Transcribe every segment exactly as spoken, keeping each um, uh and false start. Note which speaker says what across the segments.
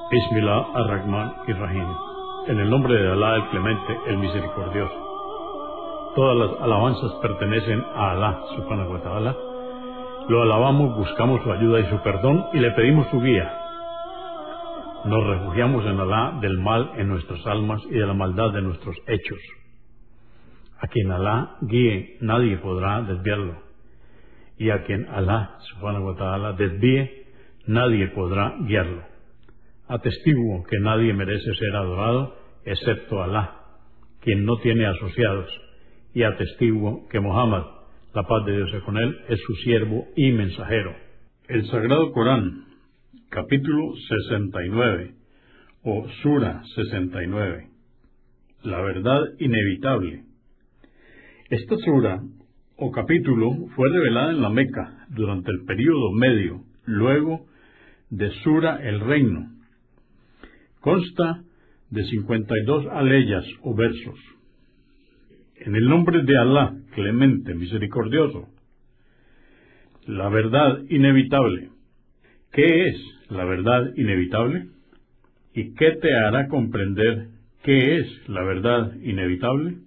Speaker 1: Bismillah ar-Rahman ir-Rahim. En el nombre de Alá, el Clemente, el Misericordioso. Todas las alabanzas pertenecen a Alá, subhanahu wa ta'ala. Lo alabamos, buscamos su ayuda y su perdón y le pedimos su guía. Nos refugiamos en Alá del mal en nuestras almas y de la maldad de nuestros hechos. A quien Alá guíe, nadie podrá desviarlo. Y a quien Alá, subhanahu wa ta'ala, desvíe, nadie podrá guiarlo. Atestiguo que nadie merece ser adorado excepto Alá, quien no tiene asociados, y atestiguo que Muhammad, la paz de Dios sea con él, es su siervo y mensajero. El Sagrado Corán, capítulo sesenta y nueve, o Sura sesenta y nueve, la verdad inevitable. Esta sura, o capítulo, fue revelada en la Meca durante el período medio, luego de Sura el Reino. Consta de cincuenta y dos aleyas o versos. En el nombre de Alá, Clemente, Misericordioso. La verdad inevitable. ¿Qué es la verdad inevitable? ¿Y qué te hará comprender qué es la verdad inevitable?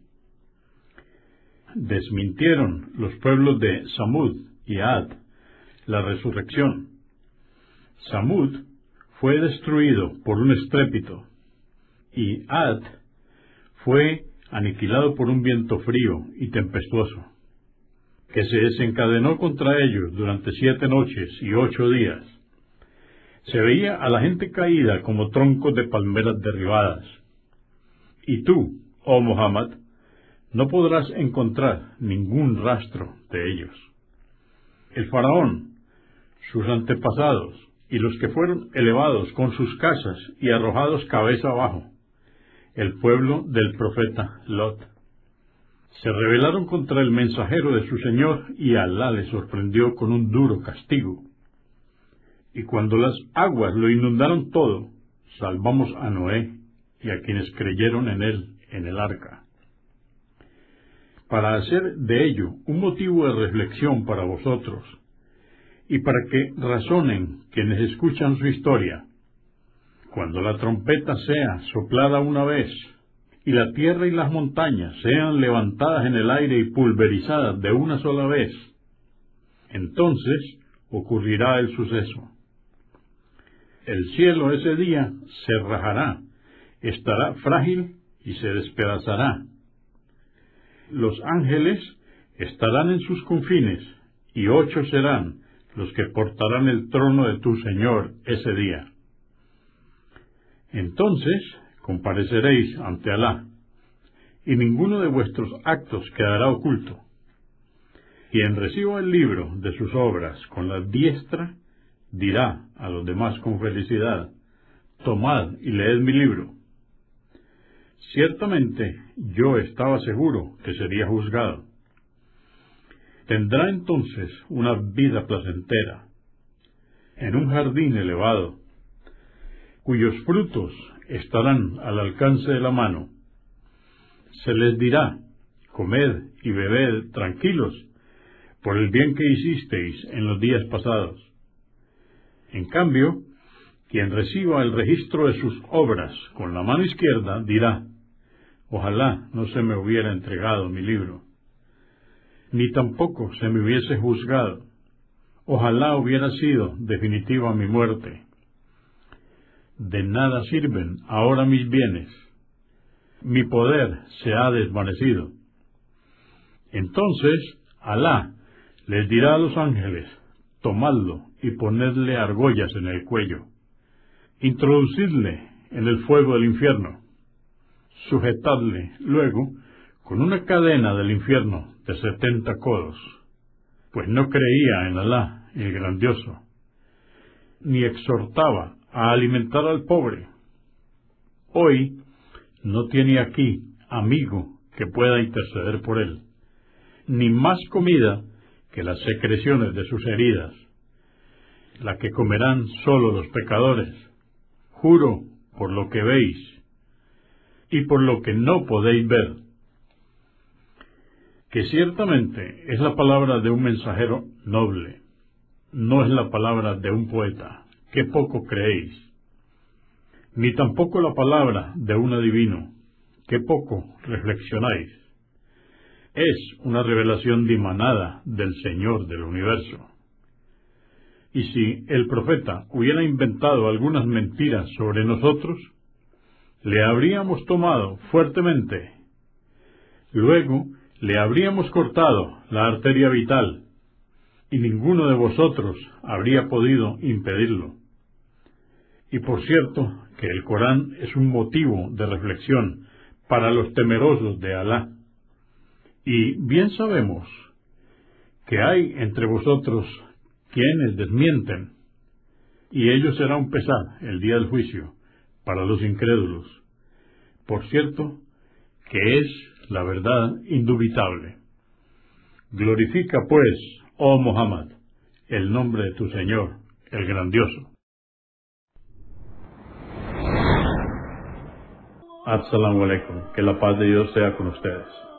Speaker 1: Desmintieron los pueblos de Samud y Ad la resurrección. Samud fue destruido por un estrépito, y Ad fue aniquilado por un viento frío y tempestuoso, que se desencadenó contra ellos durante siete noches y ocho días. Se veía a la gente caída como troncos de palmeras derribadas. Y tú, oh Muhammad, no podrás encontrar ningún rastro de ellos. El faraón, sus antepasados, y los que fueron elevados con sus casas y arrojados cabeza abajo, el pueblo del profeta Lot, se rebelaron contra el mensajero de su Señor, y Alá les sorprendió con un duro castigo. Y cuando las aguas lo inundaron todo, salvamos a Noé y a quienes creyeron en él en el arca, para hacer de ello un motivo de reflexión para vosotros, y para que razonen quienes escuchan su historia. Cuando la trompeta sea soplada una vez, y la tierra y las montañas sean levantadas en el aire y pulverizadas de una sola vez, entonces ocurrirá el suceso. El cielo ese día se rajará, estará frágil y se despedazará. Los ángeles estarán en sus confines, y ocho serán los que portarán el trono de tu Señor ese día. Entonces compareceréis ante Alá, y ninguno de vuestros actos quedará oculto. Quien reciba el libro de sus obras con la diestra, dirá a los demás con felicidad: tomad y leed mi libro. Ciertamente yo estaba seguro que sería juzgado. Tendrá entonces una vida placentera, en un jardín elevado, cuyos frutos estarán al alcance de la mano. Se les dirá: comed y bebed tranquilos, por el bien que hicisteis en los días pasados. En cambio, quien reciba el registro de sus obras con la mano izquierda dirá: ojalá no se me hubiera entregado mi libro, ni tampoco se me hubiese juzgado. Ojalá hubiera sido definitiva mi muerte. De nada sirven ahora mis bienes. Mi poder se ha desvanecido. Entonces Alá les dirá a los ángeles: tomadlo y ponedle argollas en el cuello. Introducidle en el fuego del infierno. Sujetadle luego con una cadena del infierno de setenta codos, pues no creía en Alá, el grandioso, ni exhortaba a alimentar al pobre. Hoy no tiene aquí amigo que pueda interceder por él, ni más comida que las secreciones de sus heridas, la que comerán solo los pecadores. Juro por lo que veis y por lo que no podéis ver, que ciertamente es la palabra de un mensajero noble, no es la palabra de un poeta, que poco creéis. ni tampoco la palabra de un adivino, que poco reflexionáis. Es una revelación dimanada del Señor del universo. Y si el profeta hubiera inventado algunas mentiras sobre nosotros, le habríamos tomado fuertemente. Luego le habríamos cortado la arteria vital, y ninguno de vosotros habría podido impedirlo. Y por cierto, que el Corán es un motivo de reflexión para los temerosos de Alá. Y bien sabemos que hay entre vosotros quienes desmienten, y ello será un pesar el día del juicio para los incrédulos. Por cierto, que es la verdad indubitable. Glorifica, pues, oh Muhammad, el nombre de tu Señor, el grandioso. Assalamu alaikum, que la paz de Dios sea con ustedes.